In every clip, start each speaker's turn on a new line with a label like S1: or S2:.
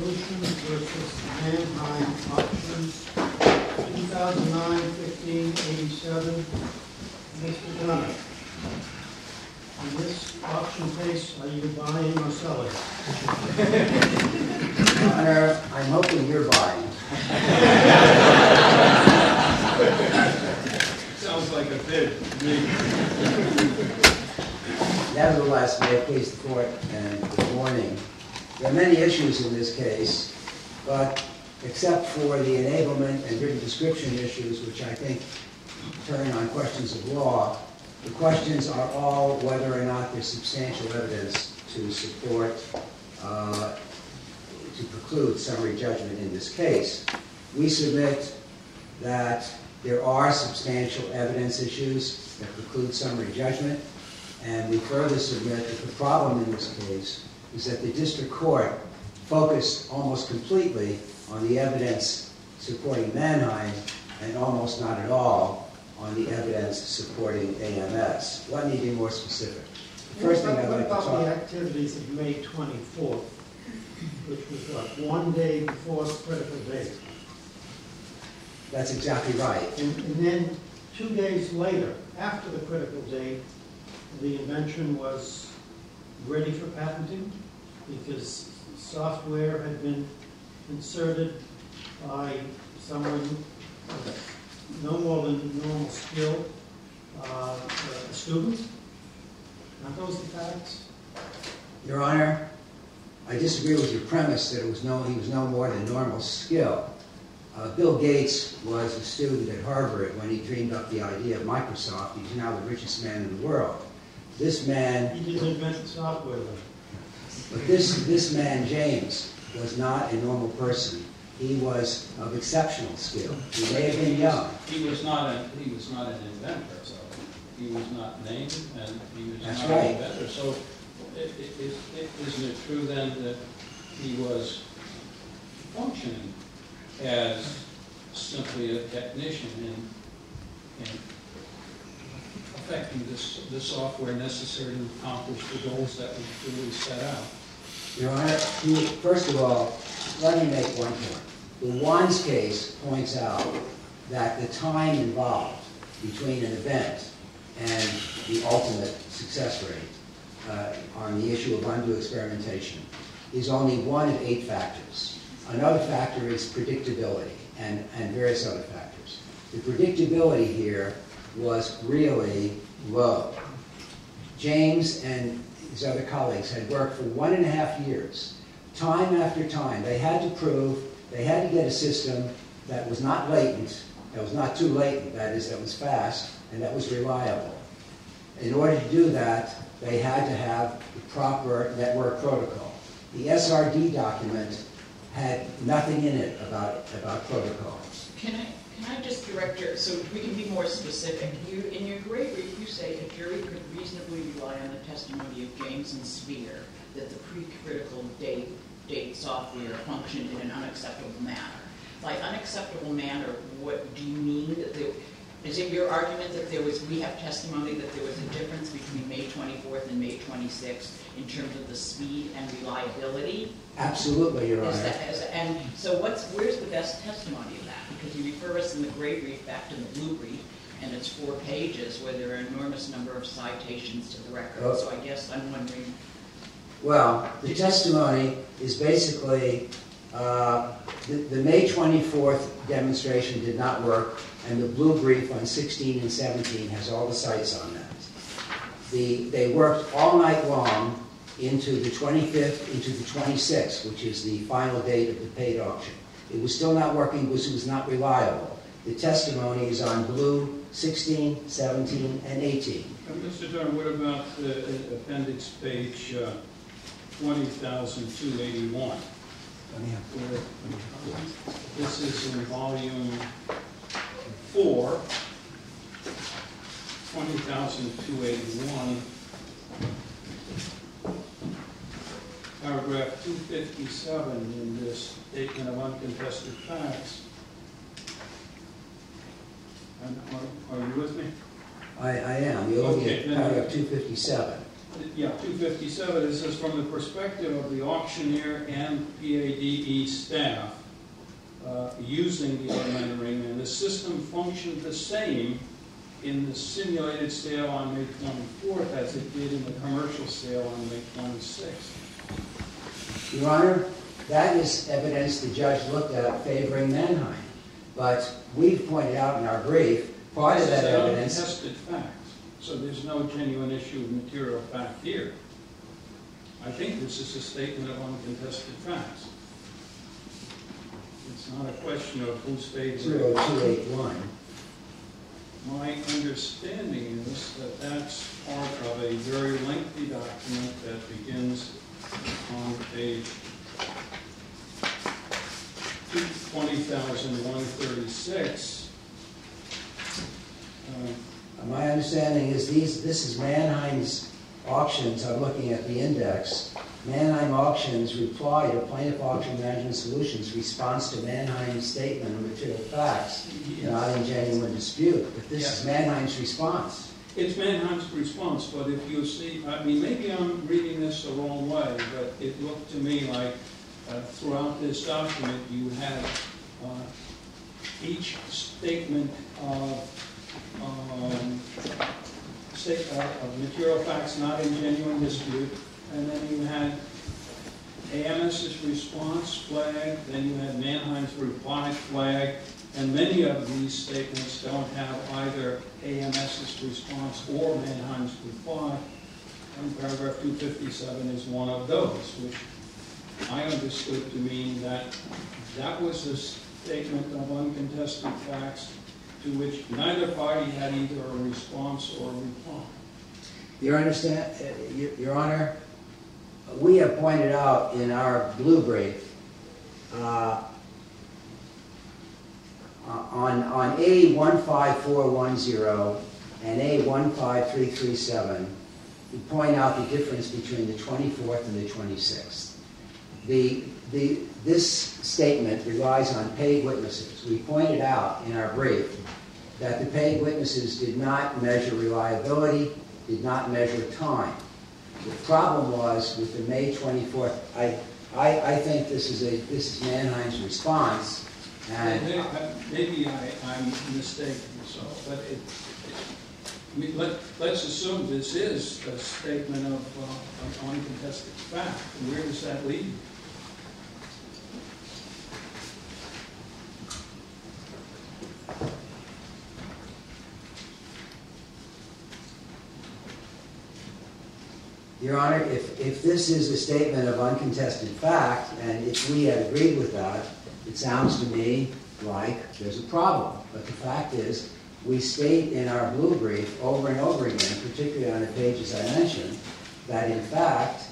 S1: Solutions versus Mannheim Auctions, 2009-15-87. Mr. Dunner, in this auction case, are you buying or selling?
S2: Your Honor, I'm hoping you're buying.
S3: Sounds like a bid to me.
S2: Nevertheless, may it please the court, and good morning. There are many issues in this case, but except for the enablement and written description issues, which I think turn on questions of law, the questions are all whether or not there's substantial evidence to support, to preclude summary judgment in this case. We submit that there are substantial evidence issues that preclude summary judgment, and we further submit that the problem in this case is that the district court focused almost completely on the evidence supporting Mannheim and almost not at all on the evidence supporting AMS. Let me be more specific. The first thing I'd like to talk
S1: about the activities of May 24th, which was what, 1 day before the critical date.
S2: That's exactly right.
S1: And then 2 days later, after the critical date, the invention was ready for patenting because software had been inserted by someone no more than normal skill, a student. Aren't those the facts?
S2: Your Honor, I disagree with your premise that he was no more than normal skill. Bill Gates was a student at Harvard when he dreamed up the idea of Microsoft. He's now the richest man in the world. This man...
S1: He didn't invent the software, though.
S2: But this man, James, was not a normal person. He was of exceptional skill. He may have been young.
S3: He was not an inventor, so he was not named, and he was
S2: That's
S3: not
S2: right.
S3: an inventor. So isn't it true then that he was functioning as simply a technician in affecting the software necessary to accomplish the goals that were clearly set out?
S2: Your Honor, first of all, let me make one point. The Wands case points out that the time involved between an event and the ultimate success rate on the issue of undue experimentation is only one of 8 factors. Another factor is predictability and various other factors. The predictability here was really low. James and his other colleagues had worked for 1.5 years, time after time. They had to prove, they had to get a system that was not latent, that was not too latent, that is, that was fast, and that was reliable. In order to do that, they had to have the proper network protocol. The SRD document had nothing in it about protocol.
S4: Can I just direct your, so we can be more specific. In your great brief, you say a jury could reasonably rely on the testimony of James and Spear that the pre-critical date software functioned in an unacceptable manner. By unacceptable manner, what do you mean? That is it your argument that we have testimony that there was a difference between May 24th and May 26th in terms of the speed and reliability?
S2: Absolutely, Your Honor.
S4: And so where's the best testimony of that? Because you refer us in the gray brief back to the blue brief, and it's 4 pages where there are an enormous number of citations to the record.
S2: Oh.
S4: So I guess I'm wondering...
S2: Well, the testimony is basically the May 24th demonstration did not work, and the blue brief on 16 and 17 has all the cites on that. They worked all night long into the 25th, into the 26th, which is the final date of the paid auction. It was still not working because it was not reliable. The testimony is on blue 16, 17, and 18.
S3: Mr. Turner, what about the appendix page 20,281? This is in volume 4, 20,281, paragraph 257 in this statement of uncontested facts. And are you with me?
S2: I am. You're looking at
S3: Okay,
S2: paragraph 257.
S3: Yeah, 257, it says, from the perspective of the auctioneer and PADE staff using the automated ringman, the system functioned the same in the simulated sale on May 24th as it did in the commercial sale on May 26th.
S2: Your Honor, that is evidence the judge looked at favoring Mannheim. But we've pointed out in our brief, part of that evidence...
S3: This is untested facts, so there's no genuine issue of material fact here. I think this is a statement of uncontested facts. It's not a question of who's favoring.
S2: 0281.
S3: My understanding is that that's part of a very lengthy document that begins on page 20,136.
S2: My understanding is this is Mannheim's auctions. I'm looking at the index. Mannheim Auctions reply to Plaintiff Auction Management Solutions' response to Mannheim's statement of material facts, not in genuine dispute. But this is Mannheim's response.
S3: It's Mannheim's response, but if you see, I mean, maybe I'm reading this the wrong way, but it looked to me like throughout this document you had each statement of material facts not in genuine dispute, and then you had AMS's response flag, then you had Mannheim's reply flag, and many of these statements don't have either AMS's response or Mannheim's reply. And paragraph 257 is one of those, which I understood to mean that that was a statement of uncontested facts to which neither party had either a response or a reply.
S2: Your Honor, we have pointed out in our blue brief on A15410 and A15337, we point out the difference between the 24th and the 26th. This statement relies on paid witnesses. We pointed out in our brief that the paid witnesses did not measure reliability, did not measure time. The problem was with the May 24th. I think this is Mannheim's response. And
S3: maybe I'm mistaken, so, but let's assume this is a statement of uncontested fact. Where does that lead?
S2: Your Honor, if this is a statement of uncontested fact, and if we had agreed with that, it sounds to me like there's a problem. But the fact is, we state in our blue brief over and over again, particularly on the pages I mentioned, that in fact,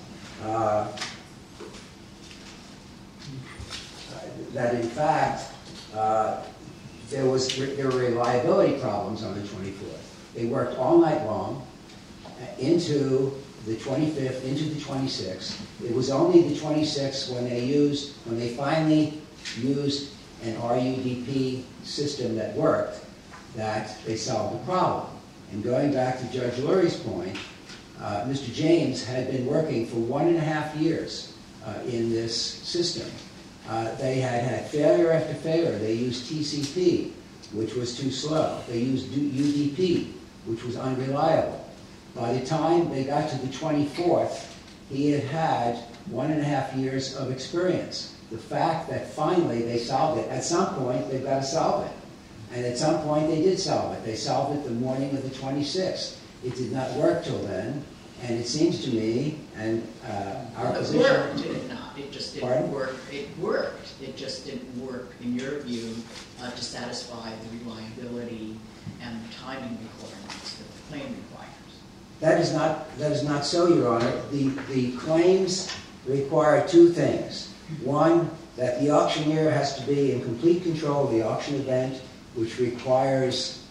S2: there were reliability problems on the 24th. They worked all night long into the 25th, into the 26th. It was only the 26th when they finally used an RUDP system that worked, that they solved the problem. And going back to Judge Lurie's point, Mr. James had been working for 1.5 years in this system. They had failure after failure. They used TCP, which was too slow. They used UDP, which was unreliable. By the time they got to the 24th, he had 1.5 years of experience. The fact that finally they solved it, at some point they've got to solve it. And at some point they did solve it. They solved it the morning of the 26th. It did not work till then, and it seems to me, and our position...
S4: It worked, did it not? It just didn't
S2: Pardon?
S4: work. It worked. It just didn't work, in your view, to satisfy the reliability and the timing requirements that the claim requires.
S2: That is not so, Your Honor. The claims require two things. One, that the auctioneer has to be in complete control of the auction event, which requires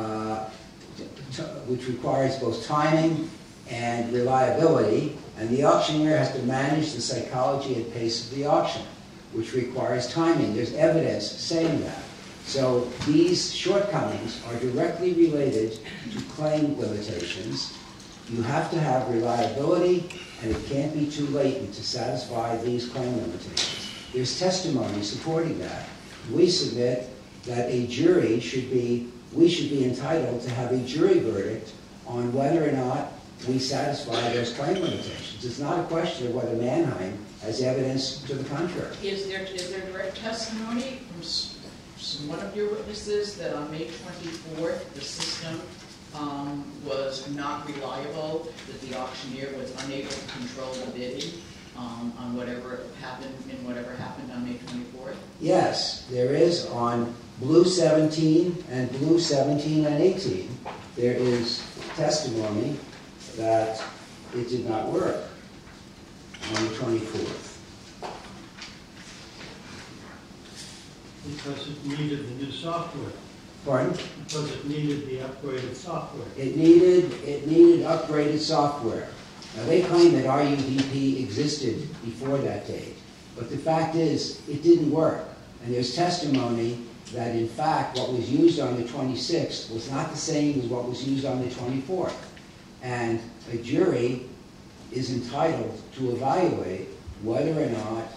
S2: both timing and reliability, and the auctioneer has to manage the psychology and pace of the auction, which requires timing. There's evidence saying that. So these shortcomings are directly related to claim limitations, You have to have reliability, and it can't be too latent to satisfy these claim limitations. There's testimony supporting that. We submit that we should be entitled to have a jury verdict on whether or not we satisfy those claim limitations. It's not a question of whether Mannheim has evidence to the contrary.
S4: Is there direct testimony from one of your witnesses that on May 24th, the system was not reliable, that the auctioneer was unable to control the bidding on whatever happened on May 24th?
S2: Yes, there is on Blue 17 and Blue 17 and 18. There is testimony that it did not work on the 24th.
S1: Because it needed the new software.
S2: Pardon?
S1: Because it needed the upgraded software.
S2: It needed upgraded software. Now, they claim that RUDP existed before that date, but the fact is, it didn't work. And there's testimony that, in fact, what was used on the 26th was not the same as what was used on the 24th. And a jury is entitled to evaluate whether or not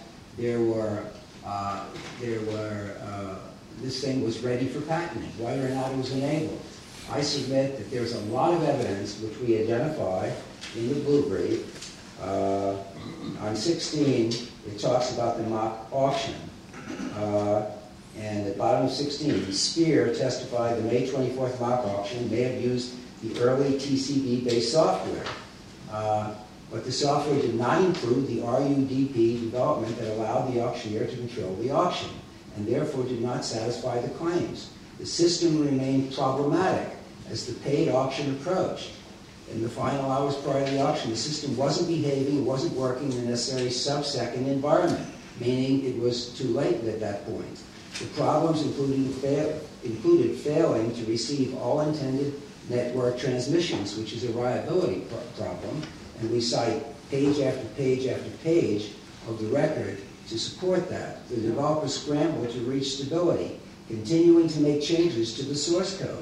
S2: this thing was ready for patenting, whether or not it was enabled. I submit that there's a lot of evidence which we identify in the blue brief. On 16, it talks about the mock auction. And at bottom of 16, Spear testified the May 24th mock auction may have used the early TCB-based software. But the software did not include the RUDP development that allowed the auctioneer to control the auction, and therefore did not satisfy the claims. The system remained problematic as the paid auction approached. In the final hours prior to the auction, the system wasn't behaving, it wasn't working in the necessary sub-second environment, meaning it was too late at that point. The problems included failing to receive all intended network transmissions, which is a reliability problem, and we cite page after page after page of the record to support that. The developers scrambled to reach stability, continuing to make changes to the source code.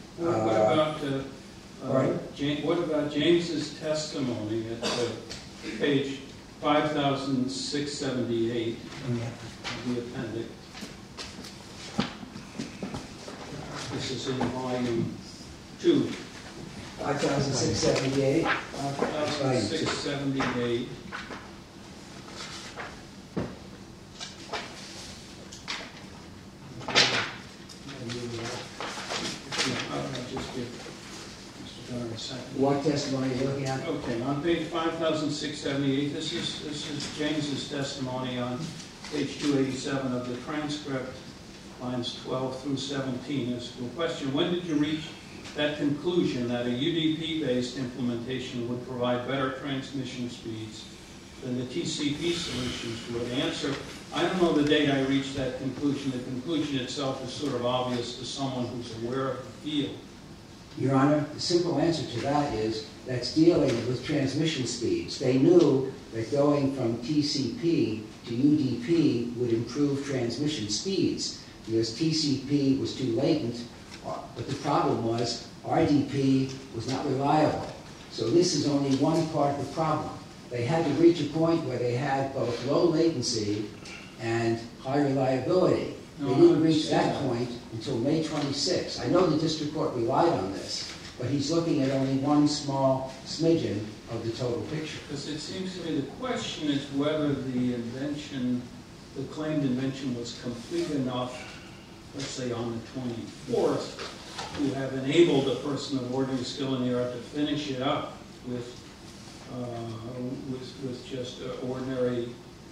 S3: What about James's testimony at page 5678 of the appendix? This is in volume 2.
S2: 5678.
S3: 5678.
S2: What testimony are you looking at?
S3: Okay, on page 5678, this is James's testimony on page 287 of the transcript, lines 12 through 17. Is the question: when did you reach that conclusion that a UDP-based implementation would provide better transmission speeds than the TCP solutions would? Answer: I don't know the date I reached that conclusion. The conclusion itself is sort of obvious to someone who's aware of the field.
S2: Your Honor, the simple answer to that is that's dealing with transmission speeds. They knew that going from TCP to UDP would improve transmission speeds because TCP was too latent, but the problem was RDP was not reliable. So this is only one part of the problem. They had to reach a point where they had both low latency and high reliability. They didn't reach that point until May 26. I know the district court relied on this, but he's looking at only one small smidgen of the total picture.
S3: Because it seems to me the question is whether the claimed invention was complete enough, let's say on the 24th, to have enabled a person of ordinary skill in the art to finish it up with just ordinary,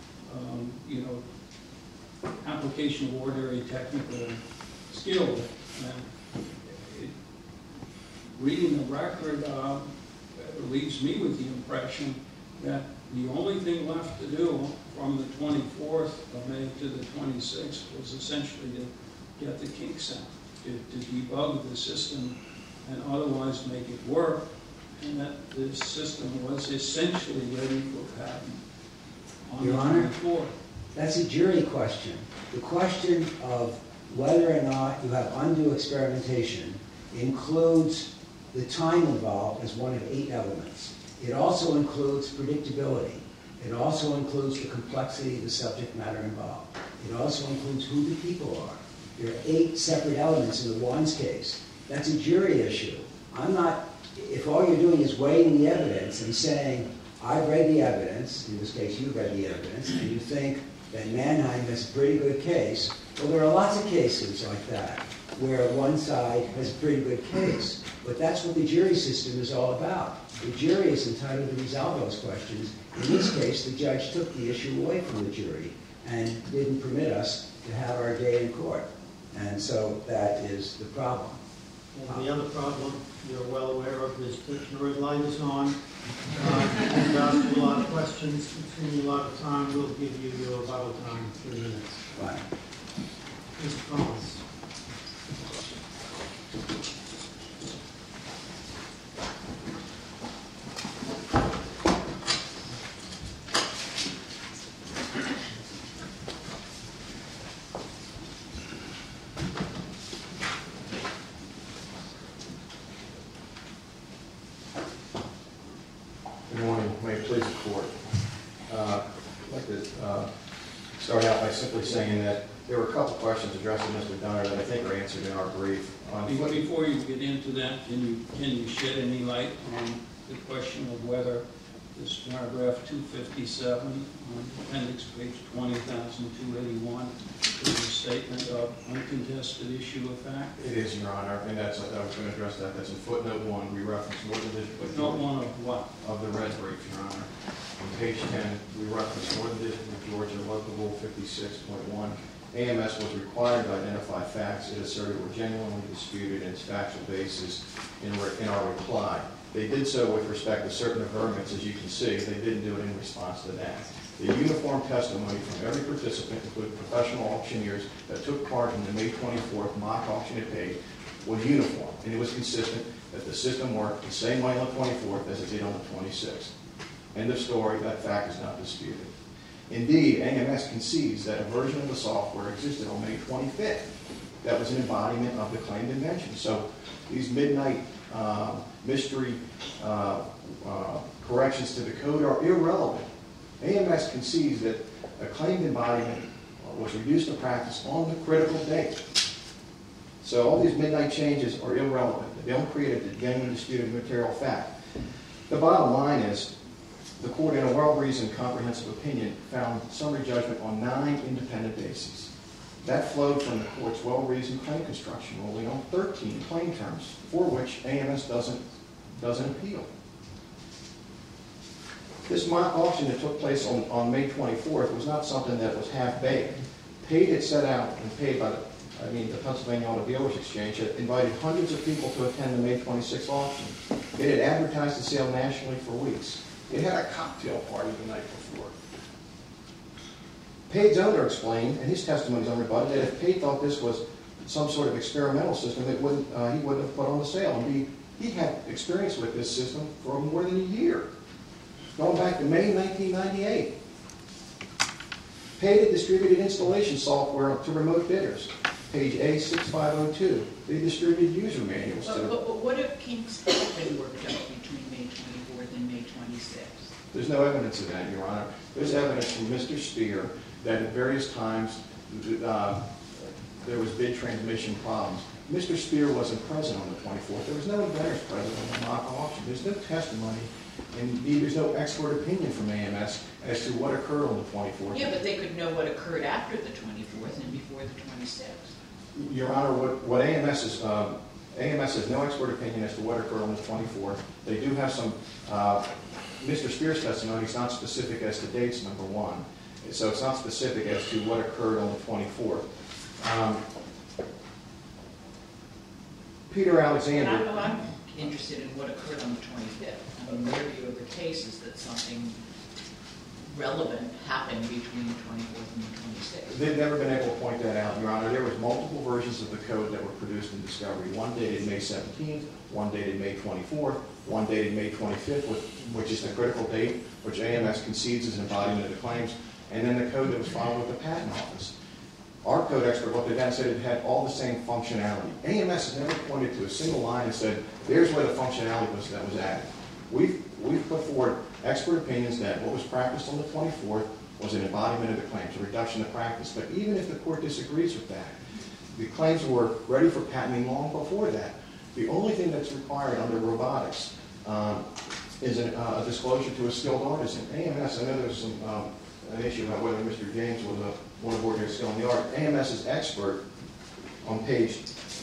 S3: application of ordinary technical skill. And reading the record leaves me with the impression that the only thing left to do from the 24th of May to the 26th was essentially to get the kinks out, to debug the system and otherwise make it work, and that the system was essentially ready for patent on
S2: Your
S3: the
S2: Honor,
S3: 24th.
S2: That's a jury question. The question of whether or not you have undue experimentation includes the time involved as one of 8 elements. It also includes predictability. It also includes the complexity of the subject matter involved. It also includes who the people are. There are 8 separate elements in the Wines case. That's a jury issue. If all you're doing is weighing the evidence and saying, I've read the evidence, in this case you've read the evidence, and you think that Mannheim has a pretty good case, well, there are lots of cases like that where one side has a pretty good case. But that's what the jury system is all about. The jury is entitled to resolve those questions. In this case, the judge took the issue away from the jury and didn't permit us to have our day in court. And so that is the problem.
S1: And the other problem you're well aware of is that the red light is on. You've asked a lot of questions, between a lot of time. We'll give you your rebuttal time, 3 minutes.
S2: Fine.
S1: Mr. Collins.
S5: Good morning. May it please the court. I'd like to start out by simply saying that there were a couple questions addressed to Mr. Dunner that I think are answered in our brief.
S3: Before you get into that, can you shed any light on the question of whether this paragraph 257 on appendix page 20,281 is a statement of uncontested issue of fact?
S5: It is, Your Honor, and I was going to address that. That's in footnote 1. We reference Northern District.
S3: Footnote 1 of what?
S5: Of the red brief, Your Honor. On page 10, we reference Northern District of Georgia, Local Rule 56.1. AMS was required to identify facts it asserted were genuinely disputed in its factual basis in our reply. They did so with respect to certain averments, as you can see. They didn't do it in response to that. The uniform testimony from every participant, including professional auctioneers that took part in the May 24th mock auction at Page, was uniform, and it was consistent that the system worked the same way on the 24th as it did on the 26th. End of story. That fact is not disputed. Indeed, AMS concedes that a version of the software existed on May 25th that was an embodiment of the claimed invention. So these midnight mystery corrections to the code are irrelevant. AMS concedes that a claimed embodiment was reduced to practice on the critical date. So all these midnight changes are irrelevant. They don't create a genuine disputed material fact. The bottom line is, the court, in a well-reasoned, comprehensive opinion, found summary judgment on 9 independent bases. That flowed from the court's well-reasoned claim construction ruling on 13 claim terms, for which AMS doesn't appeal. This mock auction that took place on May 24th was not something that was half-baked. Pate had set out, and paid by the Pennsylvania Auto Dealers Exchange, had invited hundreds of people to attend the May 26th auction. It had advertised the sale nationally for weeks. It had a cocktail party the night before. Pate's owner explained, and his testimony is unrebutted, that if Pate thought this was some sort of experimental system, he wouldn't have put on the sale. And he had experience with this system for more than a year, going back to May 1998. Pate had distributed installation software to remote bidders. Page A6502. They distributed user manuals to them.
S4: But what if kinks had been worked out between May 24th and May 26th?
S5: There's no evidence of that, Your Honor. There's evidence from Mr. Spear that at various times there was bid transmission problems. Mr. Spear wasn't present on the 24th. There was no inventors present on the mock auction. There's no testimony, and indeed there's no expert opinion from AMS as to what occurred on the 24th.
S4: Yeah, but they could know what occurred after the 24th and before the 26th.
S5: Your Honor, what AMS is, AMS has no expert opinion as to what occurred on the 24th. They do have some, Mr. Spear's testimony is not specific as to dates, number one. So it's not specific as to what occurred on the 24th. Peter Alexander.
S4: I'm interested in what occurred on the 25th. I mean, their view of the case is that something relevant happened between the 24th and the 26th.
S5: They've never been able to point that out, Your Honor. There was multiple versions of the code that were produced in discovery. One dated May 17th, one dated May 24th, one dated May 25th, which is the critical date, which AMS concedes as an embodiment of the claims, and then the code that was filed with the Patent Office. Our code expert looked at that and said it had all the same functionality. AMS has never pointed to a single line and said, there's where the functionality was that was added. We've put forward expert opinions that what was practiced on the 24th was an embodiment of the claims, a reduction of practice. But even if the court disagrees with that, the claims were ready for patenting long before that. The only thing that's required under robotics is a disclosure to a skilled artisan. AMS, I know there's an issue about whether Mr. James was one of ordinary skill in the art. AMS's expert on page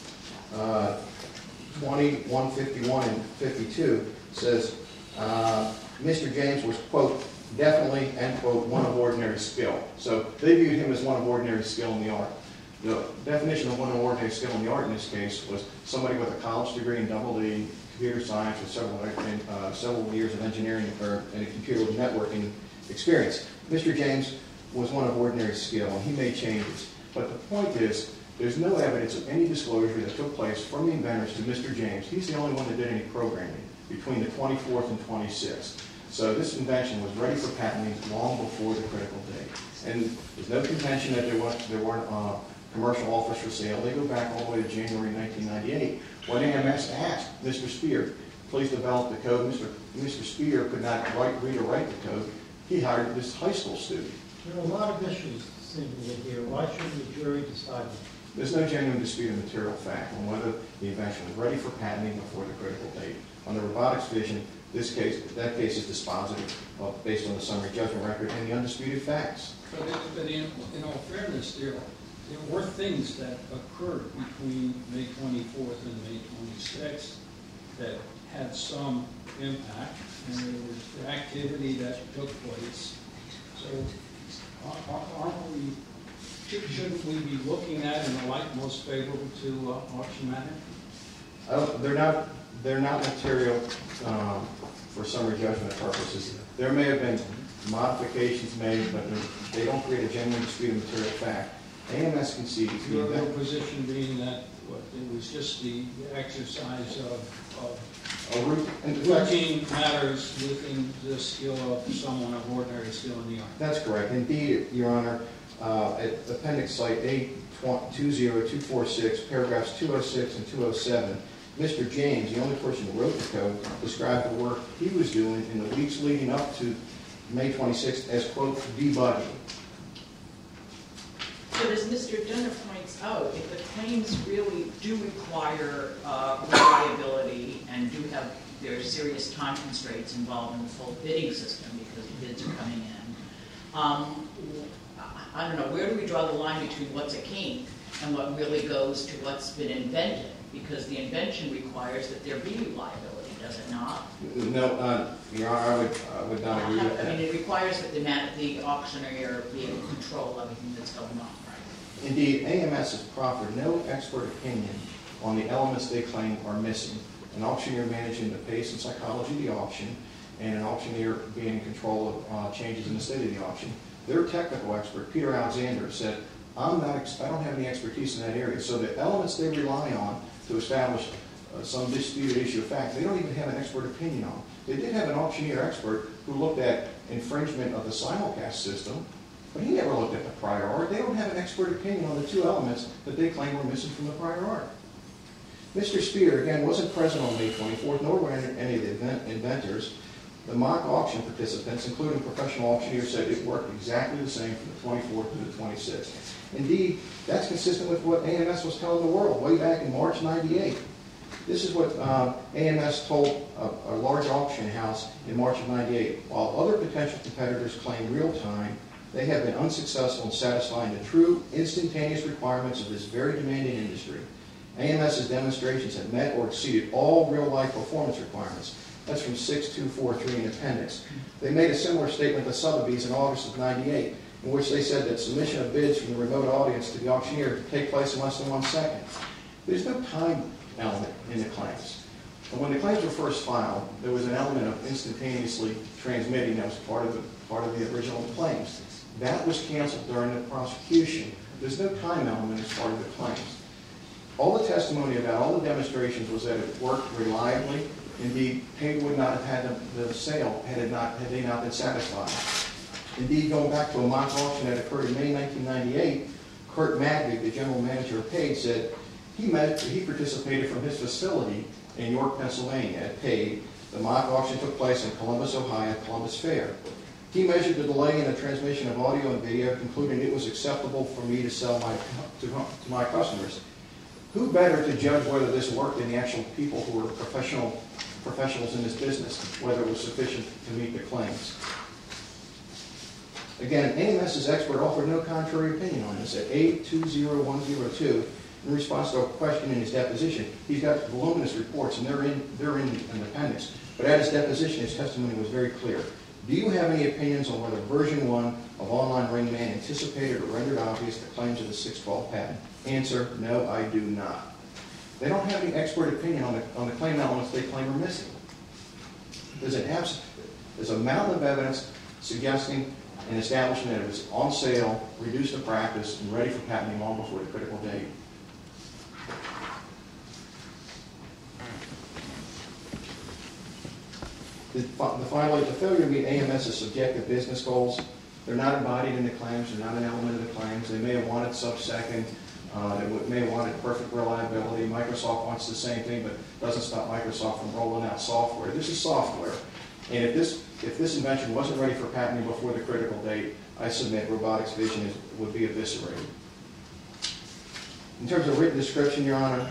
S5: 20, 151 and 52 says, Mr. James was, quote, definitely, end quote, one of ordinary skill. So they viewed him as one of ordinary skill in the art. The definition of one of ordinary skill in the art in this case was somebody with a college degree in double-D computer science with several years of engineering and a computer networking experience. Mr. James was one of ordinary skill, and he made changes. But the point is, there's no evidence of any disclosure that took place from the inventors to Mr. James. He's the only one that did any programming between the 24th and 26th. So this invention was ready for patenting long before the critical date. And there's no contention that there weren't commercial offers for sale. They go back all the way to January 1998 when AMS asked Mr. Spear, please develop the code. Mr. Spear could not read or write the code. He hired this high school student.
S1: There are a lot of issues seemingly here. Why shouldn't the jury decide them?
S5: There's no genuine dispute of material fact on whether the invention was ready for patenting before the critical date. On the robotics vision, that case is dispositive based on the summary judgment record and the undisputed facts.
S3: But in all fairness, there were things that occurred between May 24th and May 26th that had some impact, and there was the activity that took place. So shouldn't we be looking at in the light most favorable to Auction Matter?
S5: They're not material for summary judgment purposes. There may have been modifications made, but they don't create a genuine dispute of material fact. AMS concedes.
S3: Your position being that it was just the exercise of routine matters within the skill of someone of ordinary skill in the art.
S5: That's correct. Indeed, Your Honor, at Appendix Site 820246, paragraphs 206 and 207, Mr. James, the only person who wrote the code, described the work he was doing in the weeks leading up to May 26th as, quote, debugging.
S4: But as Mr. Dunner points out, if the claims really do require reliability and do have, there are serious time constraints involved in the full bidding system because bids are coming in, I don't know, where do we draw the line between what's a kink and what really goes to what's been invented? Because the invention requires that there be reliability, does it not?
S5: No, Your Honor, I would not agree with that.
S4: I mean, it requires that the auctioneer be able to control everything that's going on, right?
S5: Indeed, AMS has proffered no expert opinion on the elements they claim are missing. An auctioneer managing the pace and psychology of the auction, and an auctioneer being in control of changes in the state of the auction. Their technical expert, Peter Alexander, said, I don't have any expertise in that area. So the elements they rely on to establish some disputed issue of fact, they don't even have an expert opinion on. They did have an auctioneer expert who looked at infringement of the simulcast system, but he never looked at the prior art. They don't have an expert opinion on the two elements that they claim were missing from the prior art. Mr. Spear, again, wasn't present on May 24th, nor were any of the inventors. The mock auction participants, including professional auctioneers, said it worked exactly the same from the 24th to the 26th. Indeed, that's consistent with what AMS was telling the world way back in March '98. This is what AMS told a large auction house in March of '98. While other potential competitors claim real time, they have been unsuccessful in satisfying the true instantaneous requirements of this very demanding industry. AMS's demonstrations have met or exceeded all real-life performance requirements. That's from 6243 in appendix. They made a similar statement to Sotheby's in August of '98, in which they said that submission of bids from the remote audience to the auctioneer could take place in less than 1 second. There's no time element in the claims. And when the claims were first filed, there was an element of instantaneously transmitting that was part of the original claims. That was canceled during the prosecution. There's no time element as part of the claims. All the testimony about all the demonstrations was that it worked reliably. Indeed, Payne would not have had the sale had they not been satisfied. Indeed, going back to a mock auction that occurred in May 1998, Kurt Magdig, the general manager of Page, said he participated from his facility in York, Pennsylvania at Page. The mock auction took place in Columbus, Ohio, at Columbus Fair. He measured the delay in the transmission of audio and video, concluding it was acceptable for me to sell to my customers. Who better to judge whether this worked than the actual people who were professionals in this business, whether it was sufficient to meet the claims? Again, AMS's expert offered no contrary opinion on this. At 820102, in response to a question in his deposition, he's got voluminous reports, and they're in an appendix. But at his deposition, his testimony was very clear. Do you have any opinions on whether version 1 of Online Ring Man anticipated or rendered obvious the claims of the 612 patent? Answer, no, I do not. They don't have any expert opinion on the claim elements they claim are missing. There's a mountain of evidence suggesting an establishment that it was on sale, reduced to practice, and ready for patenting long before the critical date. Finally, the failure to meet AMS's subjective business goals, they're not embodied in the claims, they're not an element of the claims. They may have wanted sub-second, they may have wanted perfect reliability. Microsoft wants the same thing, but doesn't stop Microsoft from rolling out software. This is software. And if this invention wasn't ready for patenting before the critical date, I submit robotics vision would be eviscerated. In terms of written description, Your Honor,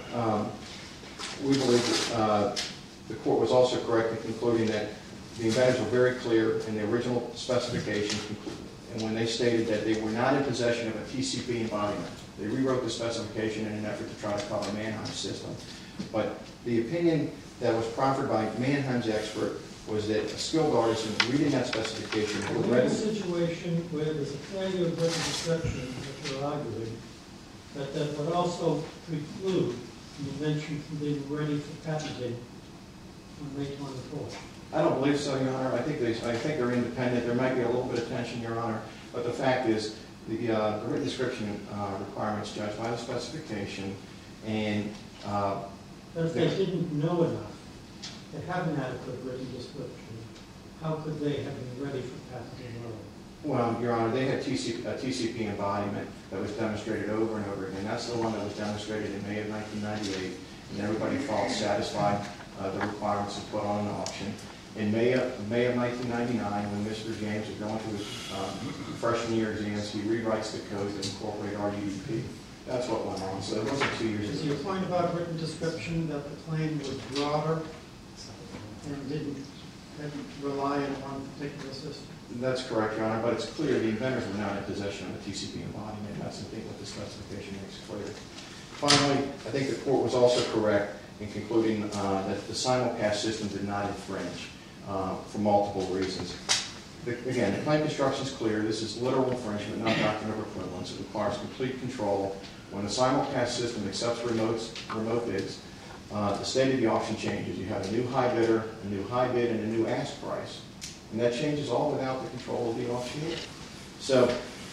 S5: we believe that the court was also correct in concluding that the inventors were very clear in the original specifications, and when they stated that they were not in possession of a TCP embodiment. They rewrote the specification in an effort to try to cover Mannheim's system. But the opinion that was proffered by Mannheim's expert was that a skilled artisan reading that specification would
S1: We're in a situation where there's a failure of written description that you're arguing, that would also preclude the invention from being ready for patenting on May 24th.
S5: I don't believe so, Your Honor. I think they're independent. There might be a little bit of tension, Your Honor, but the fact is the written description requirements judged by the specification, and
S1: but if they didn't know enough, they have an adequate written description, how could they have been ready for patenting early?
S5: well, Your Honor, they had a TCP embodiment that was demonstrated over and over again. That's the one that was demonstrated in May of 1998, and everybody felt satisfied the requirements and put on an auction. In May of 1999, when Mr. James was going through his freshman year exams, he rewrites the code to incorporate RUDP. That's what went on. So it wasn't 2 years
S1: Is
S5: ago.
S1: your point about written description that the claim was broader and didn't rely on one particular system?
S5: That's correct, Your Honor, but it's clear the inventors were not in possession of a TCP embodiment, and that's, I think, what the specification makes clear. Finally, I think the court was also correct in concluding that the simulcast system did not infringe for multiple reasons. Again, the claim construction is clear. This is literal infringement, not doctrine of equivalence. It requires complete control. When the simulcast system accepts remote bids, the state of the auction changes. You have a new high bidder, a new high bid, and a new ask price. And that changes all without the control of the auctioneer. So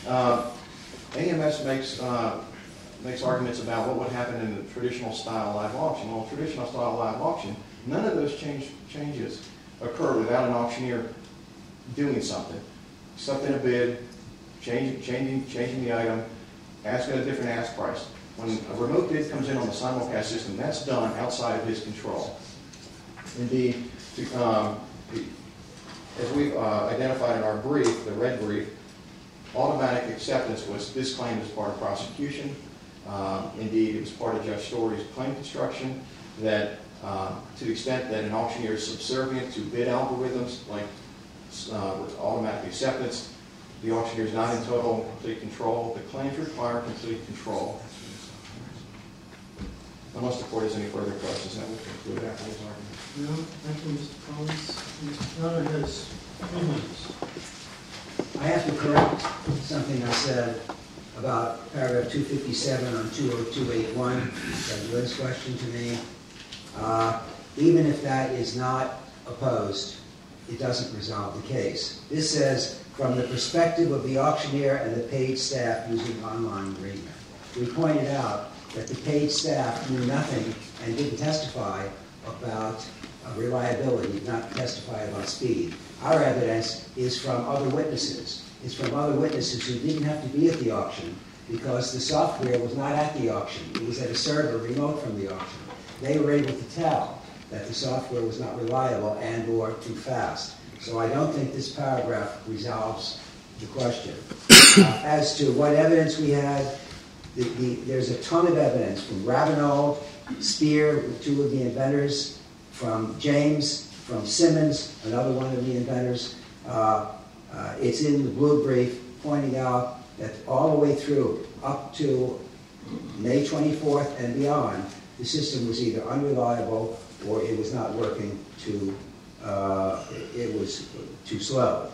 S5: AMS makes arguments about what would happen in the traditional style live auction. Well, in traditional style live auction, none of those changes occur without an auctioneer doing something. Accepting a bid, changing the item, asking a different ask price. When a remote bid comes in on the simulcast system, that's done outside of his control. Indeed, as we've identified in our brief, the red brief, automatic acceptance was this claim as part of prosecution. Indeed, it was part of Judge Story's claim construction that to the extent that an auctioneer is subservient to bid algorithms like with automatic acceptance, the auctioneer is not in total and complete control. The claims require complete control. Unless the court has any further questions, that will conclude after this argument.
S1: No, thank you, Mr. Collins. Mr. Conner has 3 minutes.
S2: I have to correct something I said about paragraph 257 on 20281, that Lynn's question to me. Even if that is not opposed, it doesn't resolve the case. This says, from the perspective of the auctioneer and the paid staff using online agreement. We pointed out that the paid staff knew nothing and didn't testify about reliability, did not testify about speed. Our evidence is from other witnesses. It's from other witnesses who didn't have to be at the auction because the software was not at the auction. It was at a server remote from the auction. They were able to tell that the software was not reliable and or too fast. So I don't think this paragraph resolves the question. As to what evidence we had, there's a ton of evidence from Ravenel, Spear, two of the inventors, from James, from Simmons, another one of the inventors. It's in the blue brief pointing out that all the way through, up to May 24th and beyond, the system was either unreliable or it was not working it was too slow.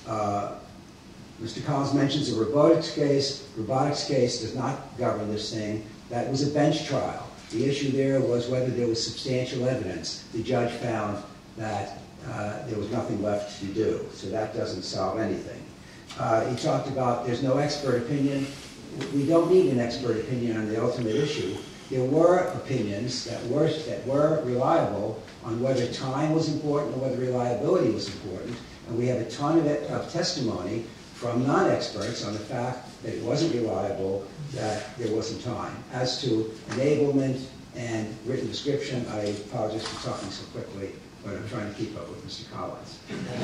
S2: Mr. Collins mentions a robotics case. Robotics case does not govern this thing. That was a bench trial. The issue there was whether there was substantial evidence. The judge found that there was nothing left to do, so that doesn't solve anything. He talked about there's no expert opinion. We don't need an expert opinion on the ultimate issue. There were opinions that were reliable on whether time was important or whether reliability was important, and we have a ton of testimony from non-experts on the fact that it wasn't reliable, that there wasn't time. As to enablement and written description, I apologize for talking so quickly, but I'm trying to keep up with Mr. Collins.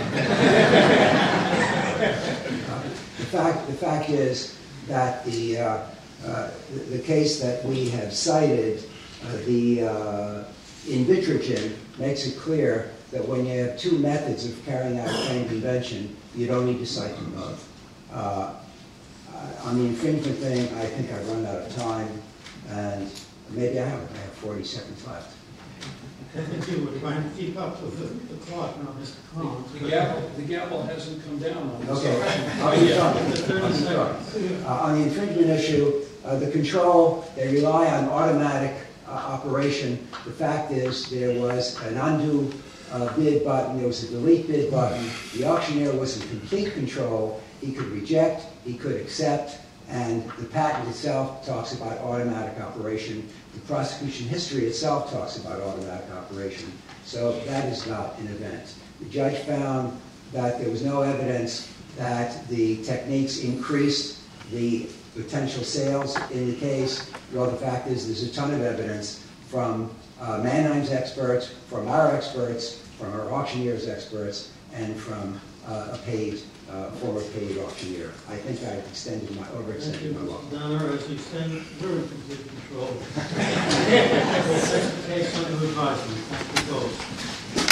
S2: The fact is that the case that we have cited, the Invitrogen, makes it clear that when you have two methods of carrying out a claimed invention, you don't need to cite them both. On the infringement thing, I think I've run out of time, and maybe I haven't. I have 40 seconds left.
S1: I think you were trying to keep up with the clock, not Mr. Collins.
S3: The gavel hasn't come down on this.
S2: Okay, I'll be done. On the infringement issue, the control, they rely on automatic operation. The fact is there was an undo bid button, there was a delete bid button. The auctioneer was in complete control. He could reject, he could accept, and the patent itself talks about automatic operation. The prosecution history itself talks about automatic operation. So that is not an event. The judge found that there was no evidence that the techniques increased the potential sales in the case. Well, the fact is there's a ton of evidence from Mannheim's experts, from our experts, from our auctioneer's experts, and from a former paid auctioneer. I think I've overextended my law.
S1: Donner, as you say, you're in complete control. That's the case under advisement. Thank you both.